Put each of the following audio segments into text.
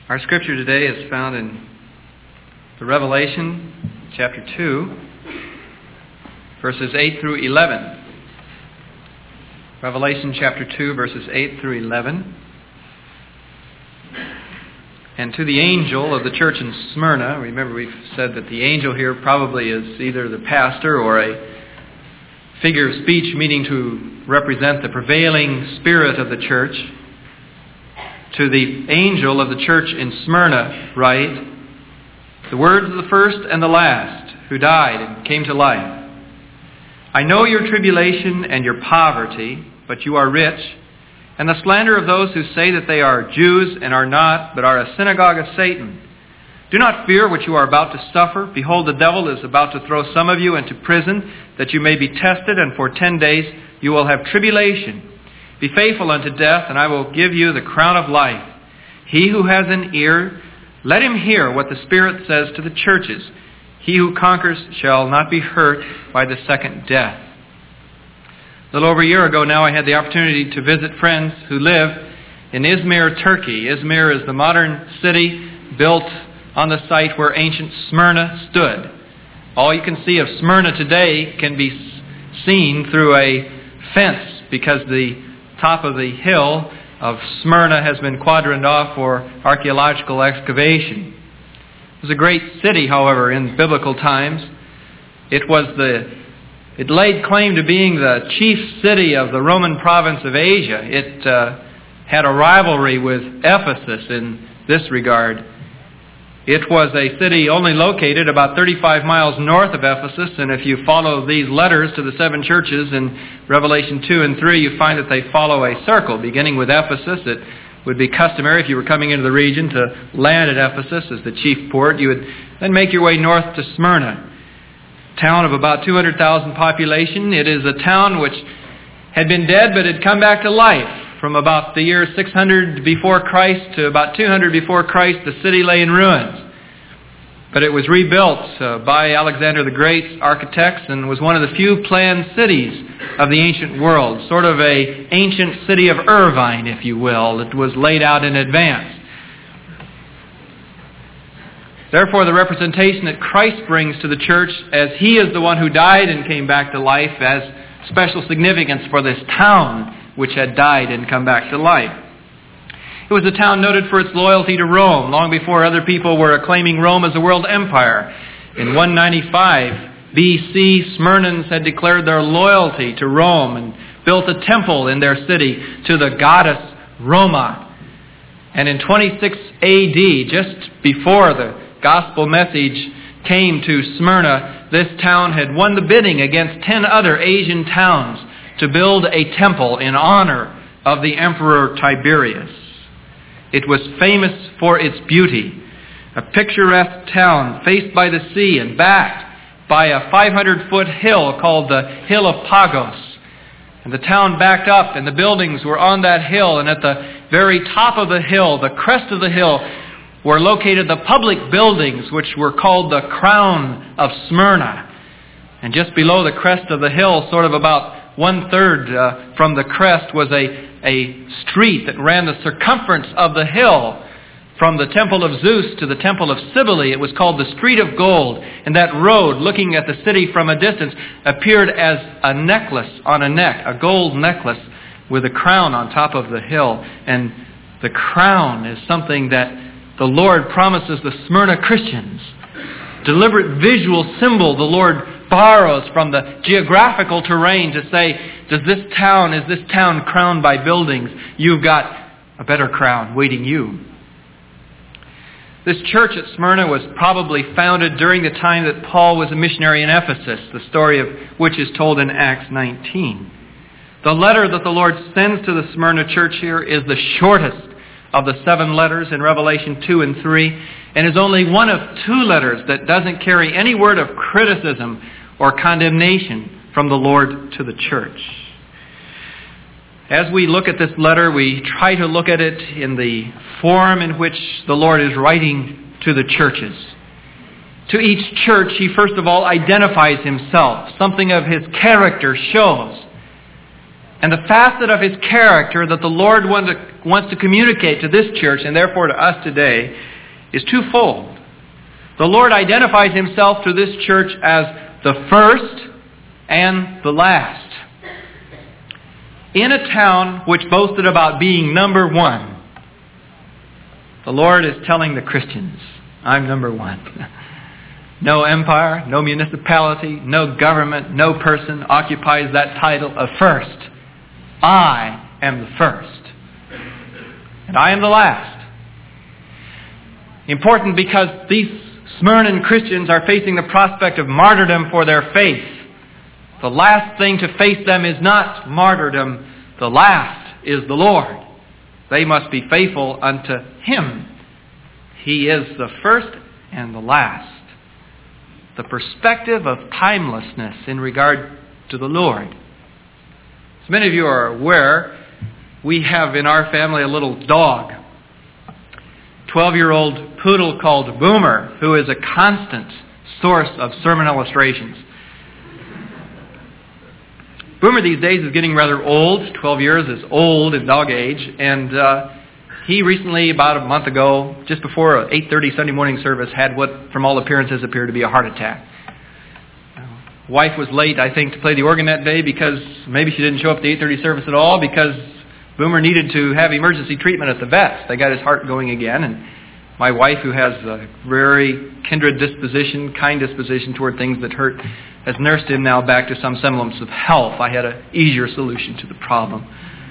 Our scripture today is found in the Revelation chapter 2, verses 8 through 11. Revelation chapter 2, verses 8 through 11. And to the angel of the church in Smyrna, remember we've said that the angel here probably is either the pastor or a figure of speech meaning to represent the prevailing spirit of the church. To the angel of the church in Smyrna write, the words of the first and the last, who died and came to life. I know your tribulation and your poverty, but you are rich, and the slander of those who say that they are Jews and are not, but are a synagogue of Satan. Do not fear what you are about to suffer. Behold, the devil is about to throw some of you into prison, that you may be tested, and for 10 days you will have tribulation. Be faithful unto death, and I will give you the crown of life. He who has an ear, let him hear what the Spirit says to the churches. He who conquers shall not be hurt by the second death. A little over a year ago now, I had the opportunity to visit friends who live in Izmir, Turkey. Izmir is the modern city built on the site where ancient Smyrna stood. All you can see of Smyrna today can be seen through a fence because the top of the hill of Smyrna has been quadraned off for archaeological excavation. It was a great city, however, in biblical times. It laid claim to being the chief city of the Roman province of Asia. It had a rivalry with Ephesus in this regard. It was a city only located about 35 miles north of Ephesus, and if you follow these letters to the 7 churches in Revelation 2 and 3, you find that they follow a circle. Beginning with Ephesus, it would be customary if you were coming into the region to land at Ephesus as the chief port. You would then make your way north to Smyrna, a town of about 200,000 population. It is a town which had been dead but had come back to life. From about the year 600 before Christ to about 200 before Christ, the city lay in ruins. But it was rebuilt by Alexander the Great's architects and was one of the few planned cities of the ancient world. Sort of an ancient city of Irvine, if you will. It was laid out in advance. Therefore, the representation that Christ brings to the church as He is the one who died and came back to life has special significance for this town which had died and come back to life. It was a town noted for its loyalty to Rome, long before other people were acclaiming Rome as a world empire. In 195 BC, Smyrnans had declared their loyalty to Rome and built a temple in their city to the goddess Roma. And in 26 AD, just before the gospel message came to Smyrna, this town had won the bidding against 10 other Asian towns to build a temple in honor of the Emperor Tiberius. It was famous for its beauty, a picturesque town faced by the sea and backed by a 500-foot hill called the Hill of Pagos. And the town backed up and the buildings were on that hill, and at the very top of the hill, the crest of the hill, were located the public buildings which were called the Crown of Smyrna. And just below the crest of the hill, sort of about 1/3 from the crest, was a street that ran the circumference of the hill from the temple of Zeus to the temple of Cybele. It was called the Street of Gold. And that road, looking at the city from a distance, appeared as a necklace on a neck, a gold necklace with a crown on top of the hill. And the crown is something that the Lord promises the Smyrna Christians. Deliberate visual symbol the Lord borrows from the geographical terrain to say, is this town crowned by buildings? You've got a better crown waiting you. This church at Smyrna was probably founded during the time that Paul was a missionary in Ephesus, the story of which is told in Acts 19. The letter that the Lord sends to the Smyrna church here is the shortest of the 7 letters in Revelation 2 and 3, and is only one of 2 letters that doesn't carry any word of criticism or condemnation from the Lord to the church. As we look at this letter, we try to look at it in the form in which the Lord is writing to the churches. To each church, He first of all identifies Himself. Something of His character shows. And the facet of His character that the Lord wants to communicate to this church and therefore to us today is twofold. The Lord identifies Himself to this church as the first and the last. In a town which boasted about being number one, the Lord is telling the Christians, I'm number one. No empire, no municipality, no government, no person occupies that title of first. I am the first. And I am the last. Important because these Smyrnan Christians are facing the prospect of martyrdom for their faith. The last thing to face them is not martyrdom. The last is the Lord. They must be faithful unto Him. He is the first and the last. The perspective of timelessness in regard to the Lord. As many of you are aware, we have in our family a little dog. 12-year-old poodle called Boomer, who is a constant source of sermon illustrations. Boomer these days is getting rather old. 12 years is old in dog age. And he recently, about a month ago, just before an 8:30 Sunday morning service, had what from all appearances appeared to be a heart attack. Wife was late, I think, to play the organ that day because maybe she didn't show up to the 8:30 service at all because Boomer needed to have emergency treatment at the vet. They got his heart going again. And my wife, who has a very kindred disposition, kind disposition toward things that hurt, has nursed him now back to some semblance of health. I had an easier solution to the problem.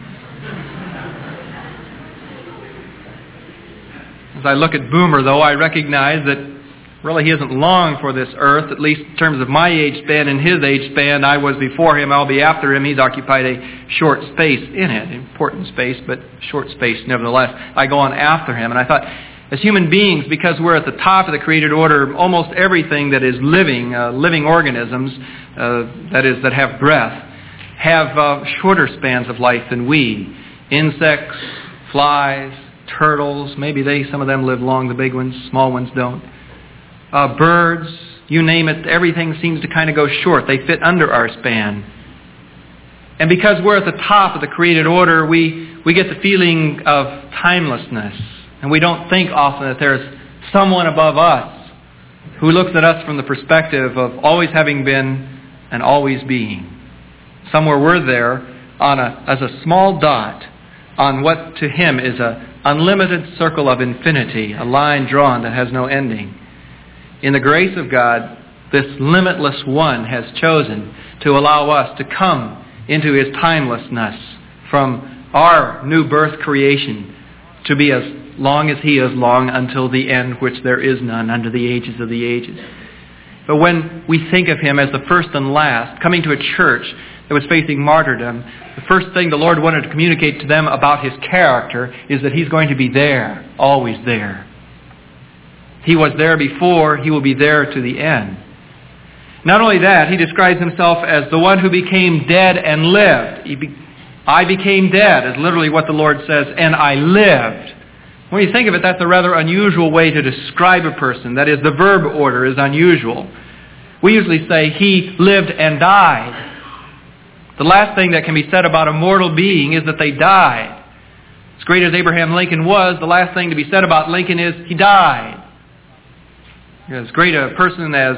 As I look at Boomer, though, I recognize that really he isn't long for this earth, at least in terms of my age span and his age span. I was before him, I'll be after him. He's occupied a short space in it, important space, but short space nevertheless. I go on after him, and I thought, as human beings, because we're at the top of the created order, almost everything that is living, living organisms, that have breath, have shorter spans of life than we. Insects, flies, turtles, maybe some of them live long, the big ones, small ones don't. Birds, you name it, everything seems to kind of go short. They fit under our span. And because we're at the top of the created order, we get the feeling of timelessness. And we don't think often that there's someone above us who looks at us from the perspective of always having been and always being. Somewhere we're there as a small dot on what to Him is an unlimited circle of infinity, a line drawn that has no ending. In the grace of God, this limitless one has chosen to allow us to come into His timelessness from our new birth creation to be as long as He is long until the end, which there is none under the ages of the ages. But when we think of Him as the first and last, coming to a church that was facing martyrdom, the first thing the Lord wanted to communicate to them about His character is that He's going to be there, always there. He was there before, He will be there to the end. Not only that, He describes Himself as the one who became dead and lived. I became dead is literally what the Lord says, and I lived. When you think of it, that's a rather unusual way to describe a person. That is, the verb order is unusual. We usually say, He lived and died. The last thing that can be said about a mortal being is that they died. As great as Abraham Lincoln was, the last thing to be said about Lincoln is he died. As great a person as,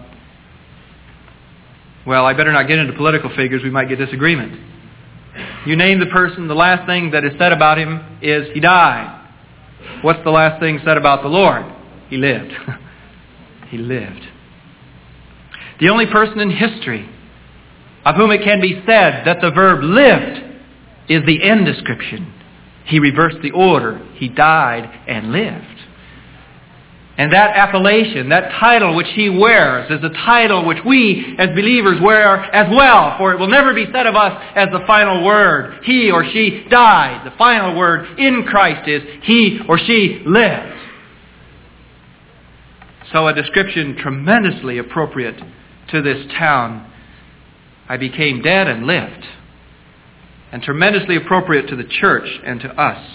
I better not get into political figures, we might get disagreement. You name the person, the last thing that is said about him is he died. What's the last thing said about the Lord? He lived. He lived. The only person in history of whom it can be said that the verb lived is the end description. He reversed the order. He died and lived. And that appellation, that title which He wears, is a title which we as believers wear as well. For it will never be said of us as the final word. He or she died. The final word in Christ is He or she lived. So a description tremendously appropriate to this town. I became dead and lived. And tremendously appropriate to the church and to us.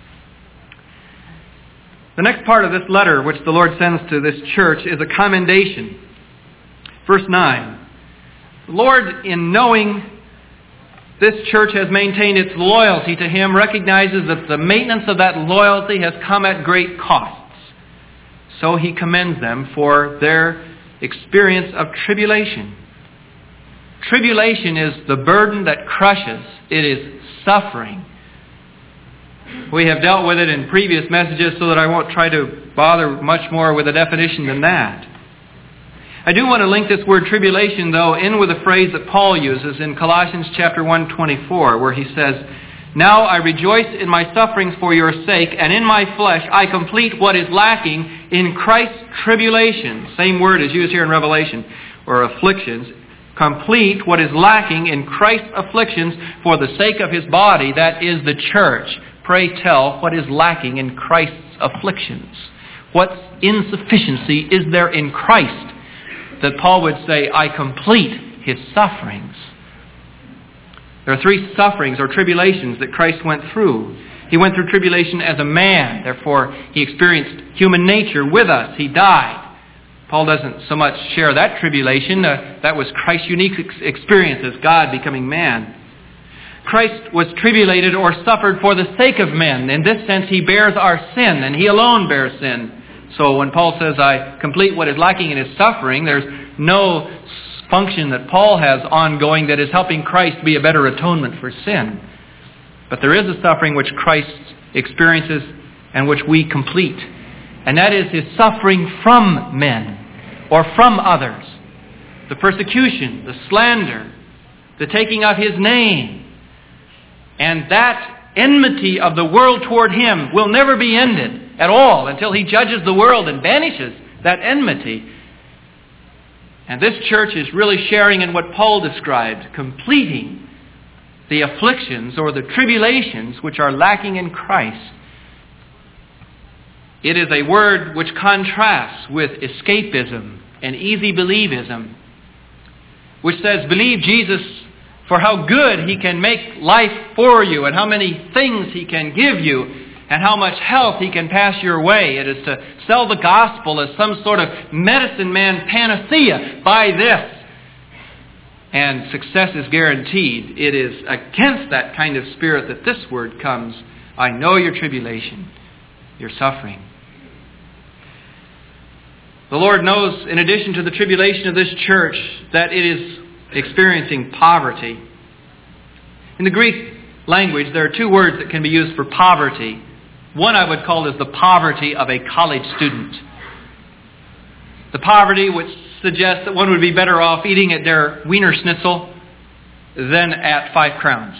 The next part of this letter which the Lord sends to this church is a commendation. Verse 9. The Lord, in knowing this church has maintained its loyalty to Him, recognizes that the maintenance of that loyalty has come at great costs. So He commends them for their experience of tribulation. Tribulation is the burden that crushes. It is suffering. We have dealt with it in previous messages, so that I won't try to bother much more with a definition than that. I do want to link this word tribulation, though, in with a phrase that Paul uses in Colossians chapter 1:24, where he says, "Now I rejoice in my sufferings for your sake, and in my flesh I complete what is lacking in Christ's tribulation." Same word is used here in Revelation, or afflictions. Complete what is lacking in Christ's afflictions for the sake of His body, that is the church. Pray tell, what is lacking in Christ's afflictions? What insufficiency is there in Christ that Paul would say, I complete His sufferings? There are three sufferings or tribulations that Christ went through. He went through tribulation as a man. Therefore, He experienced human nature with us. He died. Paul doesn't so much share that tribulation. That was Christ's unique experience as God becoming man. Christ was tribulated or suffered for the sake of men. In this sense, He bears our sin, and He alone bears sin. So when Paul says, I complete what is lacking in His suffering, there's no function that Paul has ongoing that is helping Christ be a better atonement for sin. But there is a suffering which Christ experiences and which we complete. And that is His suffering from men or from others. The persecution, the slander, the taking of His name. And that enmity of the world toward Him will never be ended at all until He judges the world and banishes that enmity. And this church is really sharing in what Paul described, completing the afflictions or the tribulations which are lacking in Christ. It is a word which contrasts with escapism and easy believism, which says, believe Jesus for how good He can make life for you and how many things He can give you and how much health He can pass your way. It is to sell the gospel as some sort of medicine man panacea. Buy this and success is guaranteed. It is against that kind of spirit that this word comes. I know your tribulation, your suffering. The Lord knows, in addition to the tribulation of this church, that it is experiencing poverty. In the Greek language, there are two words that can be used for poverty. One I would call is the poverty of a college student. The poverty which suggests that one would be better off eating at their Wiener Schnitzel than at 5 crowns.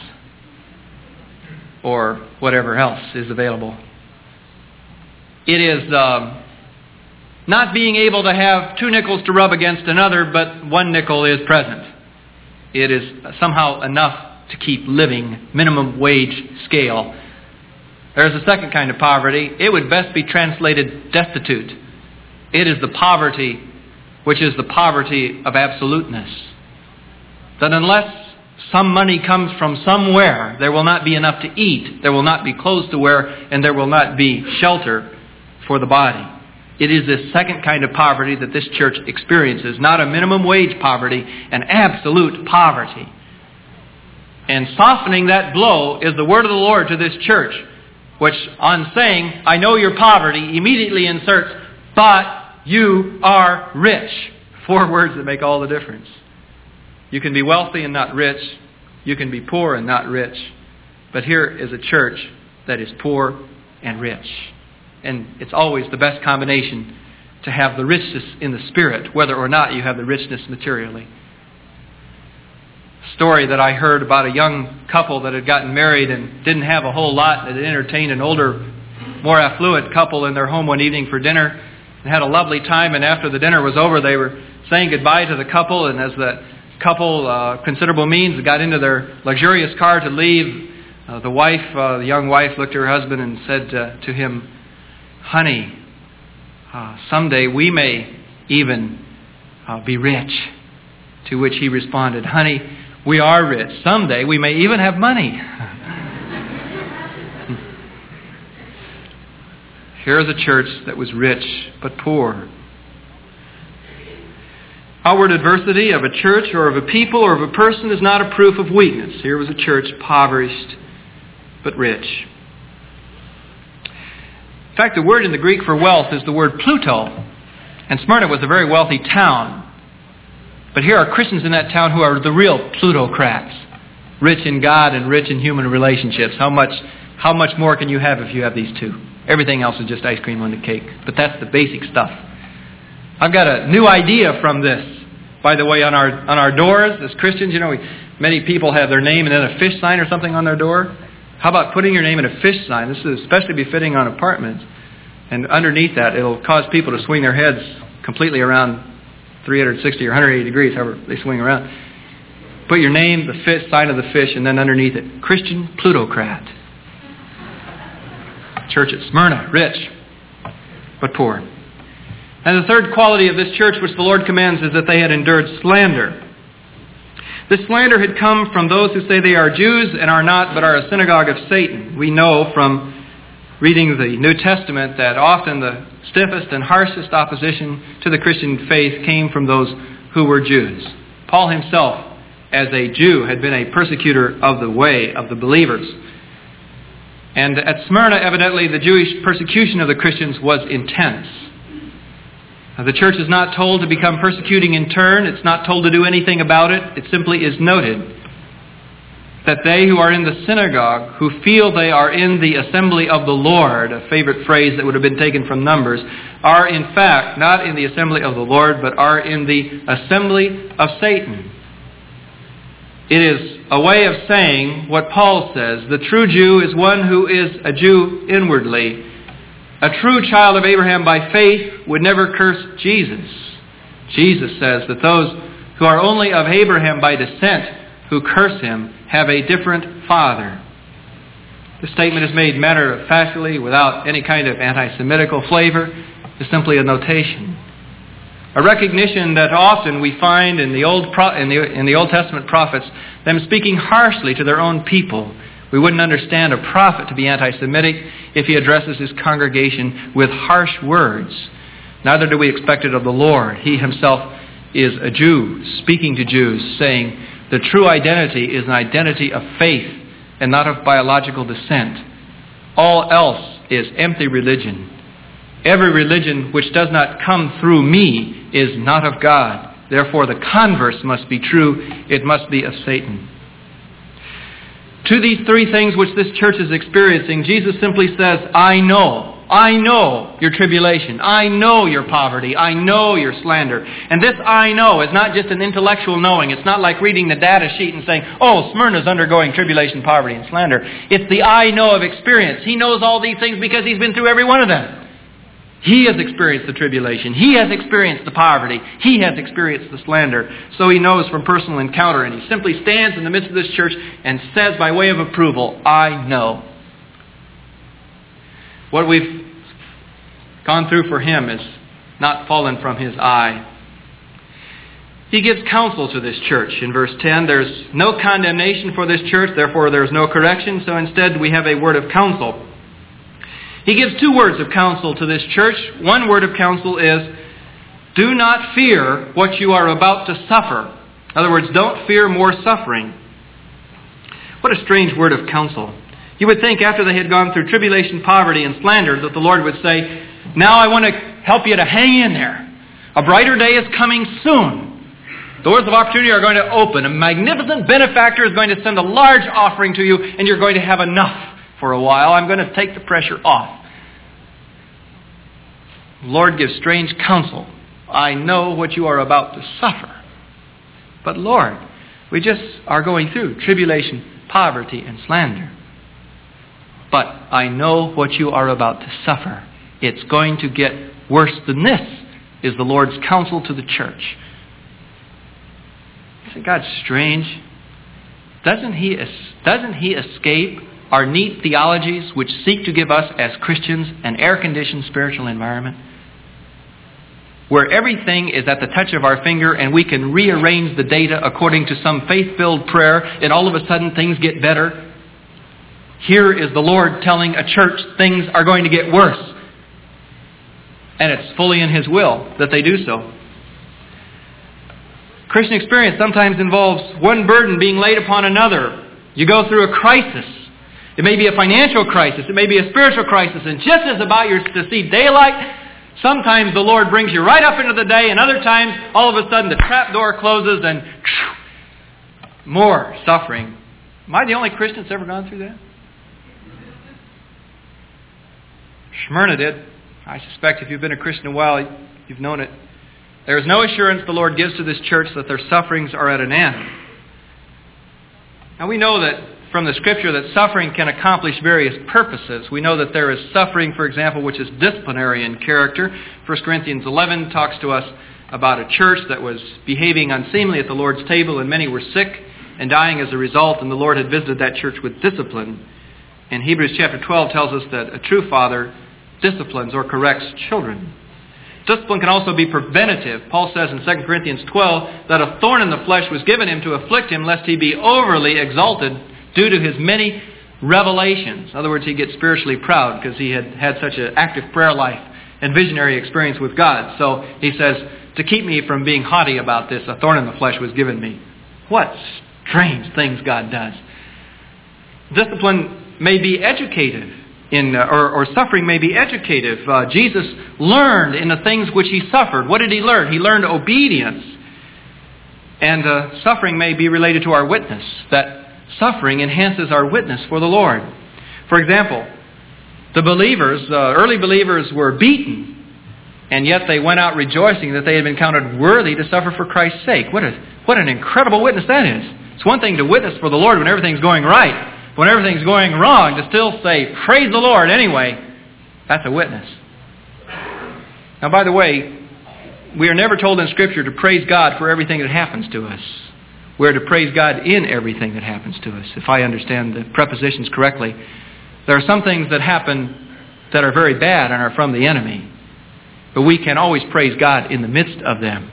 Or whatever else is available. It is not being able to have 2 nickels to rub against another, but 1 nickel is present. It is somehow enough to keep living, minimum wage scale. There's a second kind of poverty. It would best be translated destitute. It is the poverty which is the poverty of absoluteness. That unless some money comes from somewhere, there will not be enough to eat, there will not be clothes to wear, and there will not be shelter for the body. It is this second kind of poverty that this church experiences, not a minimum wage poverty, an absolute poverty. And softening that blow is the word of the Lord to this church, which on saying, I know your poverty, immediately inserts, but you are rich. 4 words that make all the difference. You can be wealthy and not rich. You can be poor and not rich. But here is a church that is poor and rich. And it's always the best combination to have the richness in the spirit, whether or not you have the richness materially. Story that I heard about a young couple that had gotten married and didn't have a whole lot, that had entertained an older, more affluent couple in their home one evening for dinner and had a lovely time. And after the dinner was over, they were saying goodbye to the couple. And as the couple, considerable means, got into their luxurious car to leave, the young wife looked at her husband and said to him, honey, someday we may even be rich. To which he responded, honey, we are rich. Someday we may even have money. Here is a church that was rich but poor. Outward adversity of a church or of a people or of a person is not a proof of weakness. Here was a church impoverished but rich. In fact, the word in the Greek for wealth is the word Pluto. And Smyrna was a very wealthy town. But here are Christians in that town who are the real plutocrats. Rich in God and rich in human relationships. How much more can you have if you have these two? Everything else is just ice cream on the cake. But that's the basic stuff. I've got a new idea from this. By the way, on our doors as Christians, many people have their name and then a fish sign or something on their door. How about putting your name in a fish sign? This is especially befitting on apartments. And underneath that, it'll cause people to swing their heads completely around 360 or 180 degrees, however they swing around. Put your name, the fish, sign of the fish, and then underneath it, Christian plutocrat. Church at Smyrna, rich, but poor. And the third quality of this church which the Lord commands is that they had endured slander. This slander had come from those who say they are Jews and are not, but are a synagogue of Satan. We know from reading the New Testament that often the stiffest and harshest opposition to the Christian faith came from those who were Jews. Paul himself, as a Jew, had been a persecutor of the way, of the believers. And at Smyrna, evidently, the Jewish persecution of the Christians was intense. The church is not told to become persecuting in turn. It's not told to do anything about it. It simply is noted that they who are in the synagogue, who feel they are in the assembly of the Lord, a favorite phrase that would have been taken from Numbers, are in fact not in the assembly of the Lord, but are in the assembly of Satan. It is a way of saying what Paul says. The true Jew is one who is a Jew inwardly. A true child of Abraham by faith would never curse Jesus. Jesus says that those who are only of Abraham by descent who curse him have a different father. The statement is made matter-of-factly without any kind of anti-Semitical flavor. It's simply a notation. A recognition that often we find in the Old Testament prophets, them speaking harshly to their own people. We wouldn't understand a prophet to be anti-Semitic if he addresses his congregation with harsh words. Neither do we expect it of the Lord. He himself is a Jew, speaking to Jews, saying the true identity is an identity of faith and not of biological descent. All else is empty religion. Every religion which does not come through me is not of God. Therefore, the converse must be true. It must be of Satan. To these three things which this church is experiencing, Jesus simply says, I know your tribulation. I know your poverty. I know your slander. And this I know is not just an intellectual knowing. It's not like reading the data sheet and saying, oh, Smyrna's undergoing tribulation, poverty, and slander. It's the I know of experience. He knows all these things because he's been through every one of them. He has experienced the tribulation. He has experienced the poverty. He has experienced the slander. So he knows from personal encounter. And he simply stands in the midst of this church and says by way of approval, I know. What we've gone through for him is not fallen from his eye. He gives counsel to this church. In verse 10, there's no condemnation for this church, therefore there's no correction. So instead we have a word of counsel. He gives two words of counsel to this church. One word of counsel is, do not fear what you are about to suffer. In other words, don't fear more suffering. What a strange word of counsel. You would think after they had gone through tribulation, poverty, and slander that the Lord would say, now I want to help you to hang in there. A brighter day is coming soon. Doors of opportunity are going to open. A magnificent benefactor is going to send a large offering to you, and you're going to have enough. For a while, I'm going to take the pressure off. The Lord gives strange counsel. I know what you are about to suffer. But Lord, we just are going through tribulation, poverty, and slander. But I know what you are about to suffer. It's going to get worse than this, is the Lord's counsel to the church. Isn't God strange? Doesn't He escape our neat theologies which seek to give us as Christians an air-conditioned spiritual environment where everything is at the touch of our finger and we can rearrange the data according to some faith-filled prayer and all of a sudden things get better? Here is the Lord telling a church things are going to get worse. And it's fully in His will that they do so. Christian experience sometimes involves one burden being laid upon another. You go through a crisis. It may be a financial crisis. It may be a spiritual crisis. And just as about you're to see daylight, sometimes the Lord brings you right up into the day, and other times, all of a sudden, the trap door closes and more suffering. Am I the only Christian that's ever gone through that? Smyrna did. I suspect if you've been a Christian a while, you've known it. There is no assurance the Lord gives to this church that their sufferings are at an end. Now we know that from the Scripture that suffering can accomplish various purposes. We know that there is suffering, for example, which is disciplinary in character. 1 Corinthians 11 talks to us about a church that was behaving unseemly at the Lord's table, and many were sick and dying as a result, and the Lord had visited that church with discipline. And Hebrews chapter 12 tells us that a true father disciplines or corrects children. Discipline can also be preventative. Paul says in 2 Corinthians 12 that a thorn in the flesh was given him to afflict him, lest he be overly exalted due to his many revelations. In other words, he gets spiritually proud because he had had such an active prayer life and visionary experience with God. So he says, to keep me from being haughty about this, a thorn in the flesh was given me. What strange things God does. Discipline may be educative, or suffering may be educative. Jesus learned in the things which he suffered. What did he learn? He learned obedience. And suffering may be related to our witness, that suffering enhances our witness for the Lord. For example, the believers, early believers were beaten, and yet they went out rejoicing that they had been counted worthy to suffer for Christ's sake. What an incredible witness that is. It's one thing to witness for the Lord when everything's going right. When everything's going wrong, to still say, praise the Lord anyway, that's a witness. Now, by the way, we are never told in Scripture to praise God for everything that happens to us. We're to praise God in everything that happens to us, if I understand the prepositions correctly. There are some things that happen that are very bad and are from the enemy, but we can always praise God in the midst of them.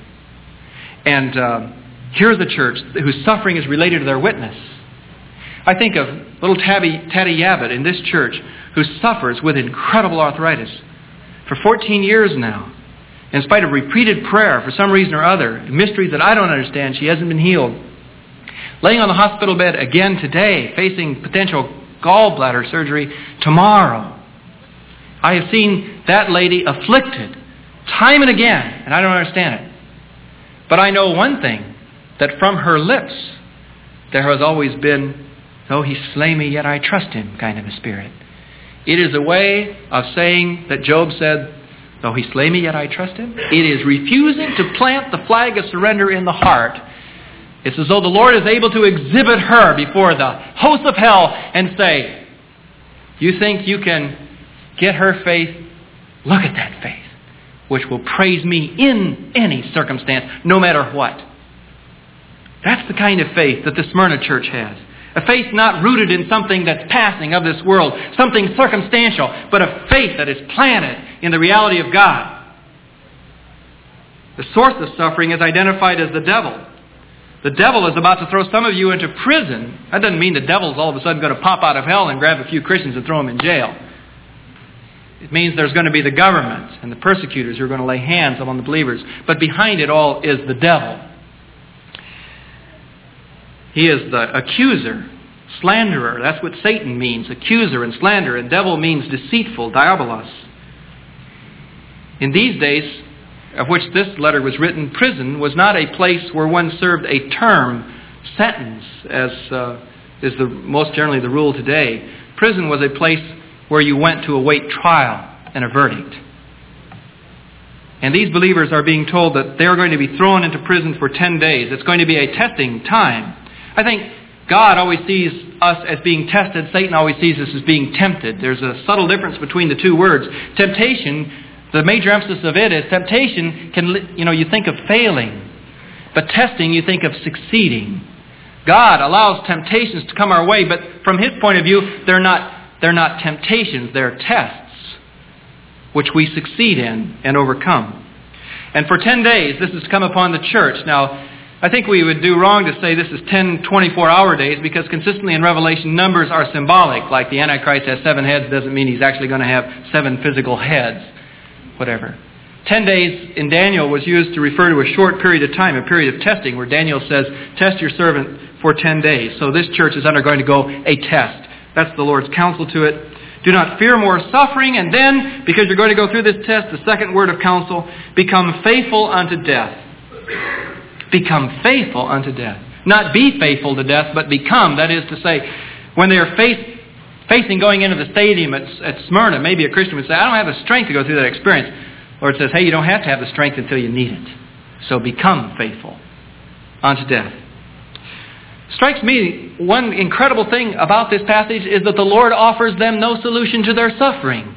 And here's a church whose suffering is related to their witness. I think of little Taddy Yabbitt in this church who suffers with incredible arthritis for 14 years now. In spite of repeated prayer, for some reason or other, a mystery that I don't understand, she hasn't been healed. Laying on the hospital bed again today, facing potential gallbladder surgery tomorrow. I have seen that lady afflicted time and again, and I don't understand it. But I know one thing, that from her lips there has always been, though he slay me, yet I trust him, kind of a spirit. It is a way of saying that Job said, though he slay me, yet I trust him. It is refusing to plant the flag of surrender in the heart. It's as though the Lord is able to exhibit her before the hosts of hell and say, you think you can get her faith? Look at that faith, which will praise me in any circumstance, no matter what. That's the kind of faith that the Smyrna church has. A faith not rooted in something that's passing of this world, something circumstantial, but a faith that is planted in the reality of God. The source of suffering is identified as the devil. The devil is about to throw some of you into prison. That doesn't mean the devil's all of a sudden going to pop out of hell and grab a few Christians and throw them in jail. It means there's going to be the government and the persecutors who are going to lay hands upon the believers. But behind it all is the devil. He is the accuser, slanderer. That's what Satan means, accuser and slanderer. And devil means deceitful, diabolos. In these days, of which this letter was written, prison was not a place where one served a term sentence, as is most generally the rule today. Prison was a place where you went to await trial and a verdict. And these believers are being told that they're going to be thrown into prison for 10 days. It's going to be a testing time. I think God always sees us as being tested. Satan always sees us as being tempted. There's a subtle difference between the two words. Temptation, the major emphasis of it is temptation you think of failing. But testing, you think of succeeding. God allows temptations to come our way, but from His point of view, they're not temptations, they're tests, which we succeed in and overcome. And for 10 days, this has come upon the church. Now, I think we would do wrong to say this is 10 24-hour days, because consistently in Revelation, numbers are symbolic. Like the Antichrist has 7 heads doesn't mean he's actually going to have 7 physical heads. Whatever. 10 days in Daniel was used to refer to a short period of time, a period of testing, where Daniel says, test your servant for 10 days. So this church is undergoing to go a test. That's the Lord's counsel to it. Do not fear more suffering, and then, because you're going to go through this test, the second word of counsel, become faithful unto death. Become faithful unto death. Not be faithful to death, but become. That is to say, when they are facing going into the stadium at Smyrna, maybe a Christian would say, I don't have the strength to go through that experience. The Lord says, hey, you don't have to have the strength until you need it. So become faithful unto death. Strikes me, one incredible thing about this passage is that the Lord offers them no solution to their suffering.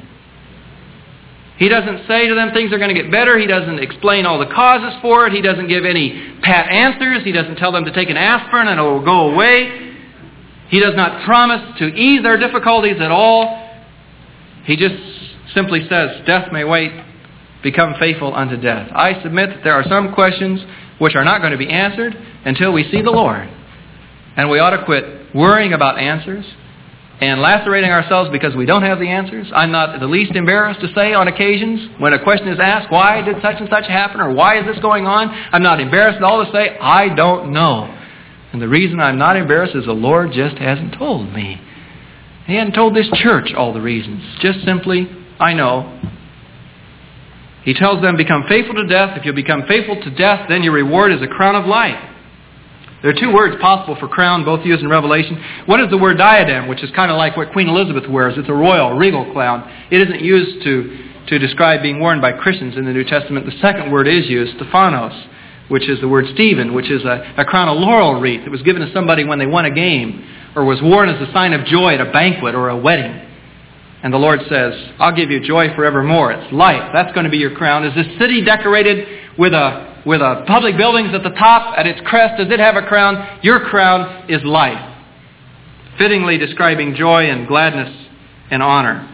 He doesn't say to them things are going to get better. He doesn't explain all the causes for it. He doesn't give any pat answers. He doesn't tell them to take an aspirin and it will go away. He does not promise to ease their difficulties at all. He just simply says, death may wait, become faithful unto death. I submit that there are some questions which are not going to be answered until we see the Lord. And we ought to quit worrying about answers and lacerating ourselves because we don't have the answers. I'm not the least embarrassed to say on occasions when a question is asked, why did such and such happen, or why is this going on? I'm not embarrassed at all to say, I don't know. And the reason I'm not embarrassed is the Lord just hasn't told me. He hadn't told this church all the reasons. Just simply, I know. He tells them, become faithful to death. If you become faithful to death, then your reward is a crown of life. There are two words possible for crown, both used in Revelation. One is the word diadem, which is kind of like what Queen Elizabeth wears. It's a royal, regal crown. It isn't used to describe being worn by Christians in the New Testament. The second word is used, Stephanos, which is the word Stephen, which is a crown of laurel wreath. It was given to somebody when they won a game, or was worn as a sign of joy at a banquet or a wedding. And the Lord says, I'll give you joy forevermore. It's life. That's going to be your crown. Is this city decorated with public buildings at the top, at its crest? Does it have a crown? Your crown is life. Fittingly describing joy and gladness and honor.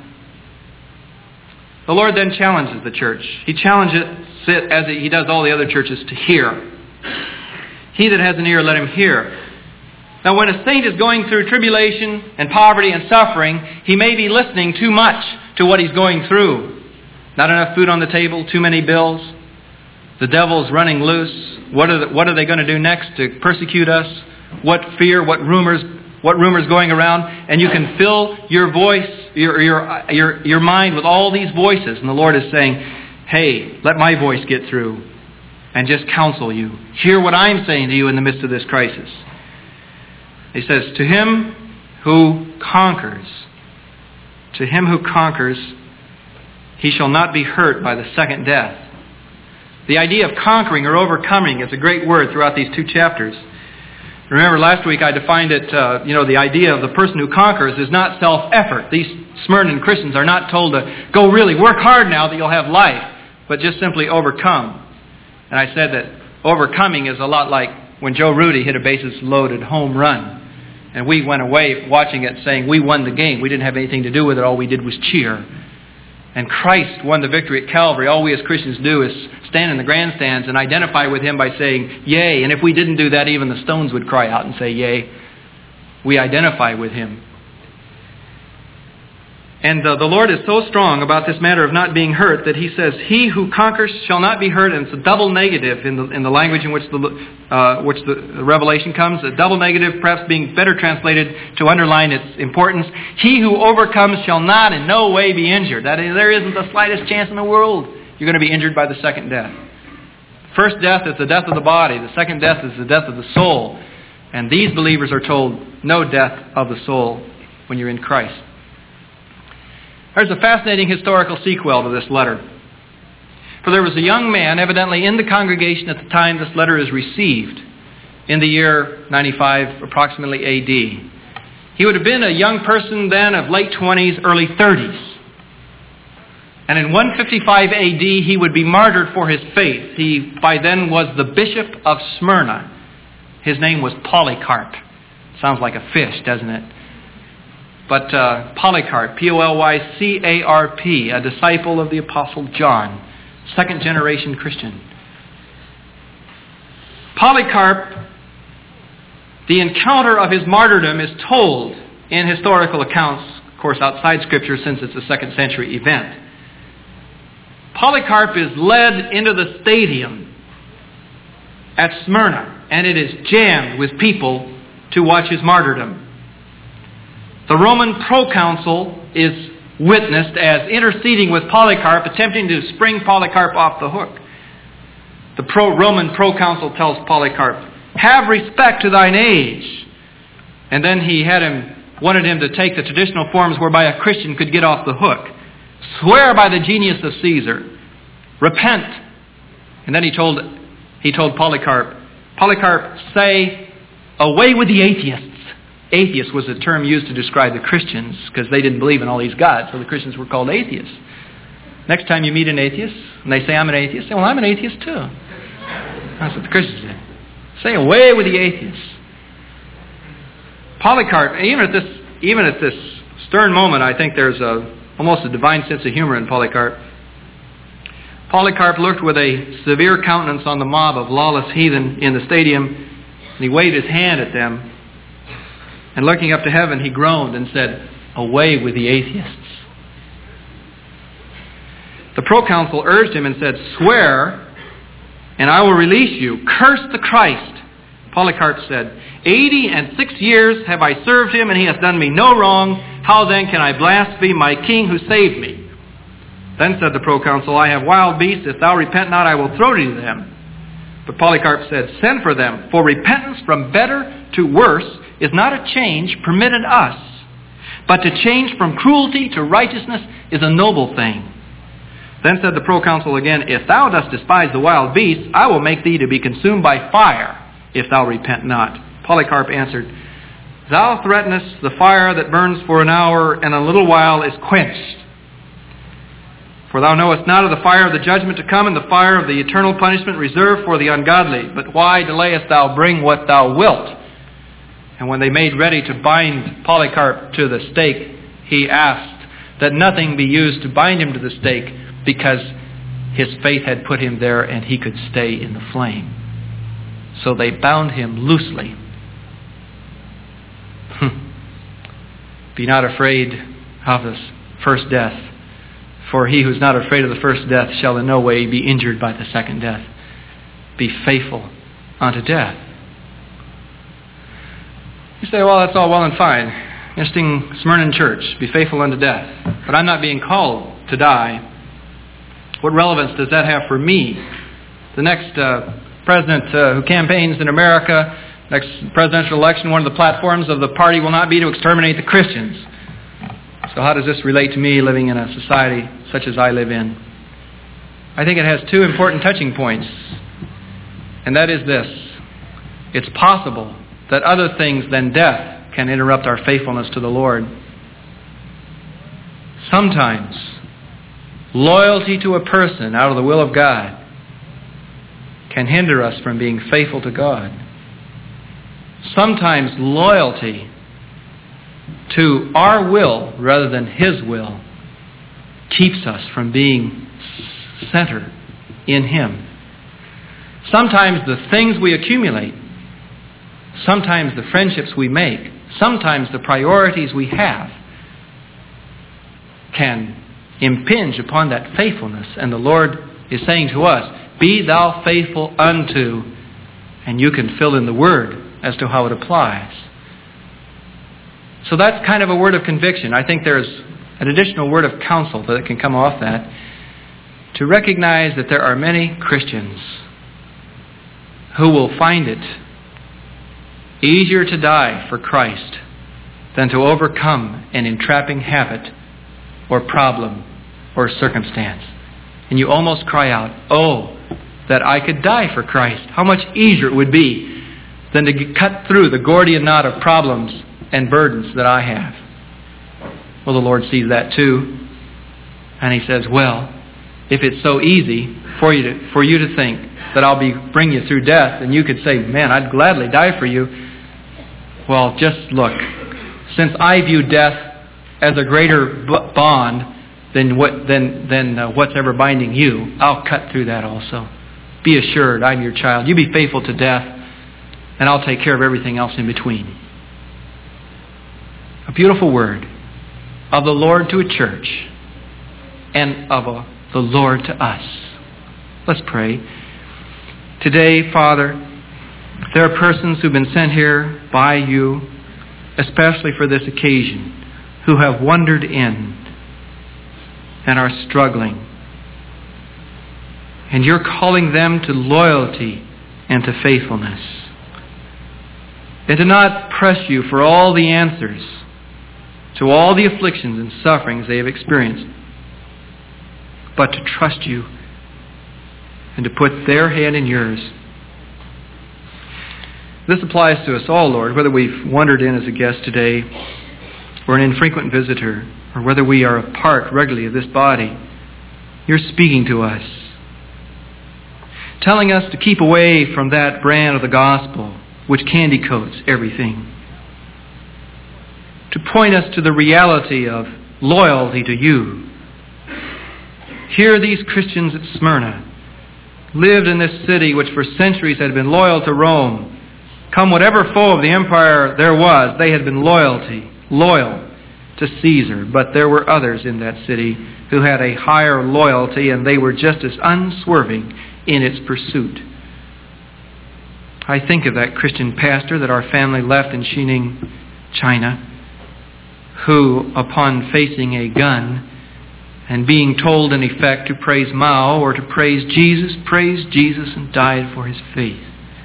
The Lord then challenges the church. He challenges it as He does all the other churches to hear. He that has an ear, let him hear. Now, when a saint is going through tribulation and poverty and suffering, he may be listening too much to what he's going through. Not enough food on the table, too many bills. The devil's running loose. What are they going to do next to persecute us? What fear, what rumors going around? And you can fill your voice, your mind with all these voices. And the Lord is saying, hey, let my voice get through and just counsel you. Hear what I'm saying to you in the midst of this crisis. He says, to him who conquers, he shall not be hurt by the second death. The idea of conquering or overcoming is a great word throughout these two chapters. Remember last week I defined it, the idea of the person who conquers is not self-effort. These Smyrna Christians are not told to go really work hard now that you'll have life, but just simply overcome. And I said that overcoming is a lot like when Joe Rudy hit a bases-loaded home run. And we went away watching it saying we won the game. We didn't have anything to do with it. All we did was cheer. And Christ won the victory at Calvary. All we as Christians do is stand in the grandstands and identify with Him by saying, yay. And if we didn't do that, even the stones would cry out and say, yay. We identify with Him. And the Lord is so strong about this matter of not being hurt that He says, he who conquers shall not be hurt. And it's a double negative in the language in which the revelation comes. A double negative, perhaps being better translated to underline its importance. He who overcomes shall not in no way be injured. That is, there isn't the slightest chance in the world you're going to be injured by the second death. First death is the death of the body. The second death is the death of the soul. And these believers are told no death of the soul when you're in Christ. There's a fascinating historical sequel to this letter. For there was a young man evidently in the congregation at the time this letter is received, in the year 95 approximately A.D. He would have been a young person then of late 20s, early 30s. And in 155 A.D. he would be martyred for his faith. He by then was the bishop of Smyrna. His name was Polycarp. Sounds like a fish, doesn't it? But Polycarp, P-O-L-Y-C-A-R-P, a disciple of the Apostle John, second generation Christian. Polycarp, the encounter of his martyrdom is told in historical accounts, of course outside Scripture since it's a second century event. Polycarp is led into the stadium at Smyrna, and it is jammed with people to watch his martyrdom. The Roman proconsul is witnessed as interceding with Polycarp, attempting to spring Polycarp off the hook. The Roman proconsul tells Polycarp, "Have respect to thine age." And then he wanted him to take the traditional forms whereby a Christian could get off the hook. "Swear by the genius of Caesar. Repent." And then he told Polycarp, "Polycarp, say, away with the atheists." Atheist was a term used to describe the Christians because they didn't believe in all these gods, so the Christians were called atheists. Next time you meet an atheist and they say, "I'm an atheist," say, "Well, I'm an atheist too." That's what the Christians did. Say, away with the atheists. Polycarp, even at this stern moment, I think there's almost a divine sense of humor in Polycarp. Polycarp looked with a severe countenance on the mob of lawless heathen in the stadium, and he waved his hand at them. And looking up to heaven, he groaned and said, "Away with the atheists." The proconsul urged him and said, "Swear, and I will release you. Curse the Christ." Polycarp said, 86 years have I served him, and he hath done me no wrong. How then can I blaspheme my king who saved me?" Then said the proconsul, "I have wild beasts. If thou repent not, I will throw thee to them." But Polycarp said, "Send for them, for repentance from better to worse is not a change permitted us. But to change from cruelty to righteousness is a noble thing." Then said the proconsul again, "If thou dost despise the wild beasts, I will make thee to be consumed by fire, if thou repent not." Polycarp answered, "Thou threatenest the fire that burns for an hour, and a little while is quenched. For thou knowest not of the fire of the judgment to come, and the fire of the eternal punishment reserved for the ungodly. But why delayest thou? Bring what thou wilt." And when they made ready to bind Polycarp to the stake, he asked that nothing be used to bind him to the stake, because his faith had put him there and he could stay in the flame. So they bound him loosely. Be not afraid of the first death, for he who is not afraid of the first death shall in no way be injured by the second death. Be faithful unto death. You say, "Well, that's all well and fine. Interesting Smyrna church, be faithful unto death. But I'm not being called to die. What relevance does that have for me? The next president who campaigns in America, next presidential election, one of the platforms of the party will not be to exterminate the Christians. So how does this relate to me living in a society such as I live in?" I think it has two important touching points. And that is this: it's possible that other things than death can interrupt our faithfulness to the Lord. Sometimes loyalty to a person out of the will of God can hinder us from being faithful to God. Sometimes loyalty to our will rather than His will keeps us from being centered in Him. Sometimes the things we accumulate, sometimes the friendships we make, sometimes the priorities we have can impinge upon that faithfulness. And the Lord is saying to us, "Be thou faithful unto," and you can fill in the word as to how it applies. So that's kind of a word of conviction. I think there's an additional word of counsel that can come off that, to recognize that there are many Christians who will find it easier to die for Christ than to overcome an entrapping habit or problem or circumstance. And you almost cry out, "Oh, that I could die for Christ. How much easier it would be than to cut through the Gordian knot of problems and burdens that I have." Well, the Lord sees that too. And He says, "Well, if it's so easy for you to think that I'll bring you through death, and you could say, 'Man, I'd gladly die for you.' Well, just look. Since I view death as a greater bond than what's ever binding you, I'll cut through that also. Be assured, I'm your child. You be faithful to death, and I'll take care of everything else in between." A beautiful word of the Lord to a church, and of a the Lord to us. Let's pray. Today, Father, there are persons who've been sent here by you, especially for this occasion, who have wandered in and are struggling. And you're calling them to loyalty and to faithfulness. And to not press you for all the answers to all the afflictions and sufferings they have experienced, but to trust you and to put their hand in yours. This applies to us all, Lord, whether we've wandered in as a guest today or an infrequent visitor, or whether we are a part regularly of this body. You're speaking to us, telling us to keep away from that brand of the gospel which candy coats everything, to point us to the reality of loyalty to you. Here these Christians at Smyrna lived in this city which for centuries had been loyal to Rome. Come whatever foe of the empire there was, they had been loyal to Caesar. But there were others in that city who had a higher loyalty, and they were just as unswerving in its pursuit. I think of that Christian pastor that our family left in Xining, China, who, upon facing a gun and being told in effect to praise Mao or to praise Jesus and died for his faith.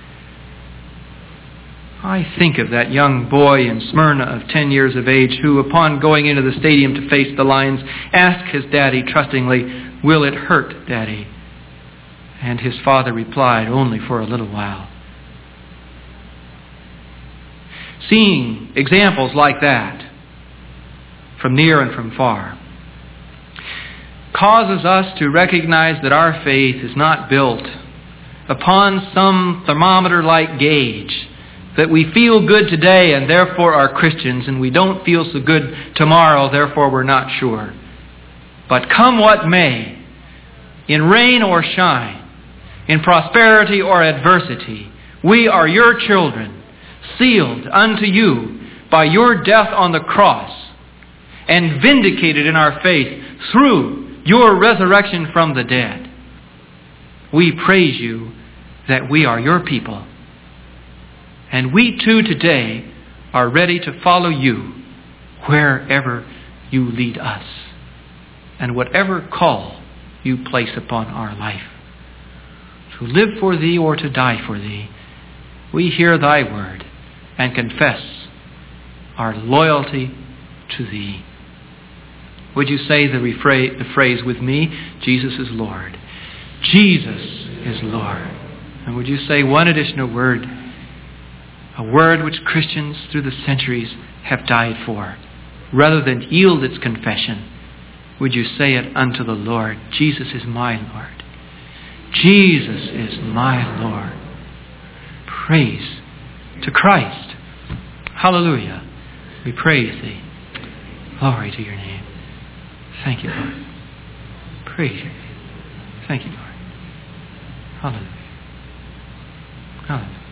I think of that young boy in Smyrna of 10 years of age who, upon going into the stadium to face the Lions, asked his daddy trustingly, "Will it hurt, Daddy?" And his father replied, "Only for a little while." Seeing examples like that from near and from far causes us to recognize that our faith is not built upon some thermometer-like gauge, that we feel good today and therefore are Christians, and we don't feel so good tomorrow, therefore we're not sure. But come what may, in rain or shine, in prosperity or adversity, we are your children, sealed unto you by your death on the cross, and vindicated in our faith through your resurrection from the dead. We praise you that we are your people. And we too today are ready to follow you wherever you lead us, and whatever call you place upon our life. To live for thee or to die for thee, we hear thy word and confess our loyalty to thee. Would you say the phrase with me? Jesus is Lord. Jesus is Lord. And would you say one additional word? A word which Christians through the centuries have died for. Rather than yield its confession, would you say it unto the Lord? Jesus is my Lord. Jesus is my Lord. Praise to Christ. Hallelujah. We praise thee. Glory to your name. Thank you, Lord. Praise your name. Thank you, Lord. Hallelujah. Hallelujah.